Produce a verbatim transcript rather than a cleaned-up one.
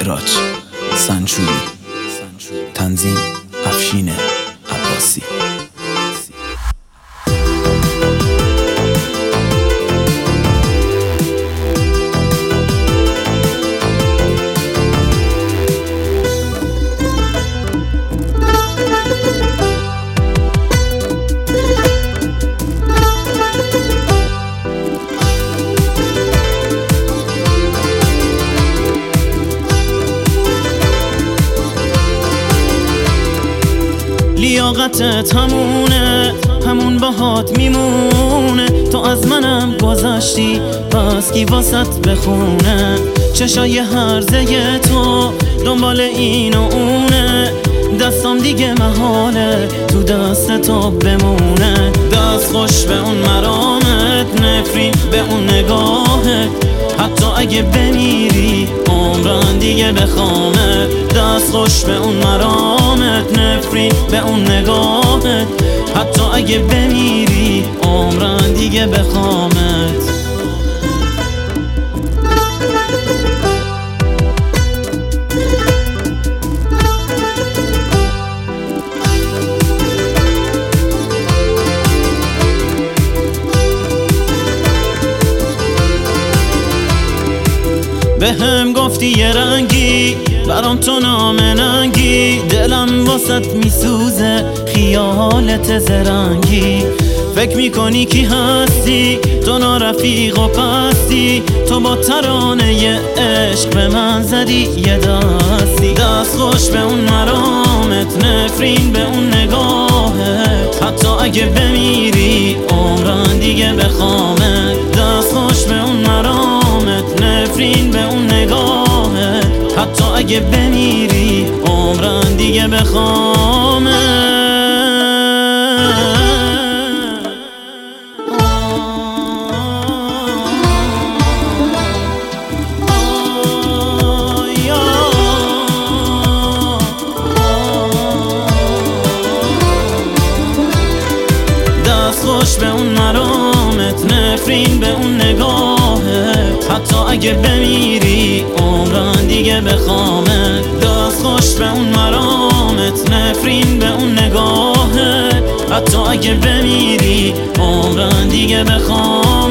معراج سنچوری، تنظیم افشین عباسی. لیاقتت همونه، همون باهات میمونه. تو از منم گذشتی، پس کی واسط بخونه؟ چشای هرزه تو دنبال این و اونه، دستام دیگه محاله تو دست تو بمونه. دست خوش به اون مرامت، نفرین به اون نگاهت، حتی اگه بمیری عمران دیگه بخوامت. دست خوش به اون مرامت، نفرین به اون نگاهت، حتی اگه بمیری عمران دیگه بخوامت. به هم گفتی یه رنگی، برام تو نامننگی، دلم واسط میسوزه خیالت زرنگی. فکر میکنی کی هستی؟ تو نارفیق و پستی، تو با ترانه ی عشق به من زدی یه دستی. دست خوش به اون مرامت، نفرین به اون نگاهت، حتی اگه بمیری عمران دیگه بخوامت. دست خوش به اون مرامت، نفرین به اون نگاهت، حتی اگه بمیری عمران دیگه بخوامت. دست خوش به اون مرامت، نفرین به اون نگاهت، حتی اگه بمیری عمران دیگه بخوامت. دست خوش به اون مرامت، نفرین به اون نگاهت، حتی اگه بمیری عمران دیگه بخوامت.